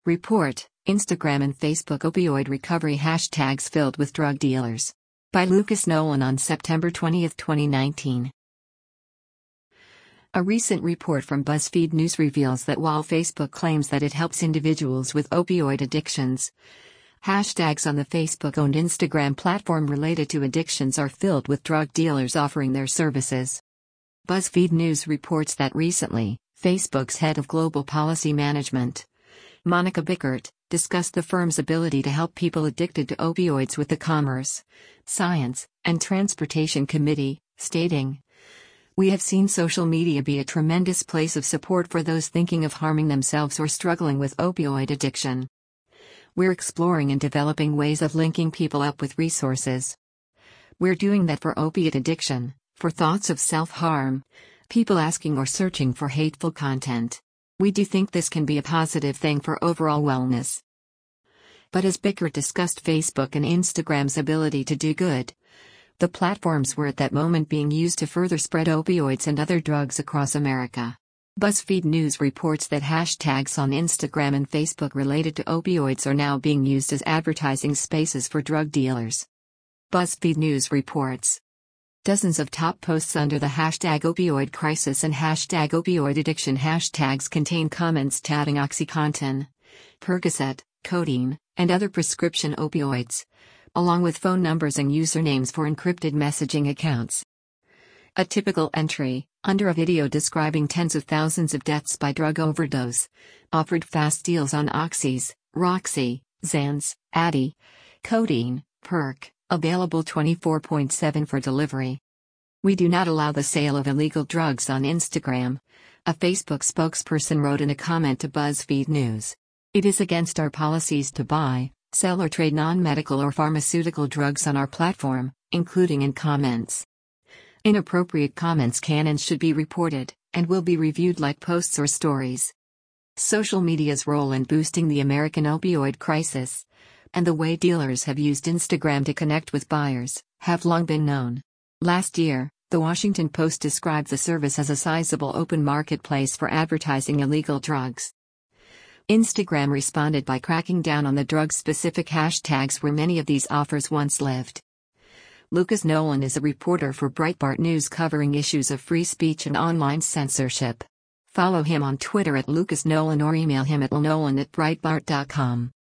Report, Instagram and Facebook opioid recovery hashtags filled with drug dealers. By Lucas Nolan on September 20, 2019. A recent report from BuzzFeed News reveals that while Facebook claims that it helps individuals with opioid addictions, hashtags on the Facebook-owned Instagram platform related to addictions are filled with drug dealers offering their services. BuzzFeed News reports that recently, Facebook's head of global policy management, Monica Bickert, discussed the firm's ability to help people addicted to opioids with the Commerce, Science, and Transportation Committee, stating, "We have seen social media be a tremendous place of support for those thinking of harming themselves or struggling with opioid addiction. We're exploring and developing ways of linking people up with resources. We're doing that for opiate addiction, for thoughts of self-harm, people asking or searching for hateful content. We do think this can be a positive thing for overall wellness." But as Bickert discussed Facebook and Instagram's ability to do good, the platforms were at that moment being used to further spread opioids and other drugs across America. BuzzFeed News reports that hashtags on Instagram and Facebook related to opioids are now being used as advertising spaces for drug dealers. BuzzFeed News reports, dozens of top posts under the hashtag opioid crisis and hashtag opioid addiction hashtags contain comments touting OxyContin, Percocet, codeine, and other prescription opioids, along with phone numbers and usernames for encrypted messaging accounts. A typical entry, under a video describing tens of thousands of deaths by drug overdose, offered fast deals on Oxys, Roxy, Xans, Addy, codeine, Perc, available 24/7 for delivery. "We do not allow the sale of illegal drugs on Instagram," a Facebook spokesperson wrote in a comment to BuzzFeed News. "It is against our policies to buy, sell or trade non-medical or pharmaceutical drugs on our platform, including in comments. Inappropriate comments can and should be reported, and will be reviewed like posts or stories." Social media's role in boosting the American opioid crisis, and the way dealers have used Instagram to connect with buyers, have long been known. Last year, The Washington Post described the service as a sizable open marketplace for advertising illegal drugs. Instagram responded by cracking down on the drug-specific hashtags where many of these offers once lived. Lucas Nolan is a reporter for Breitbart News covering issues of free speech and online censorship. Follow him on Twitter @LucasNolan or email him at lnolan@breitbart.com.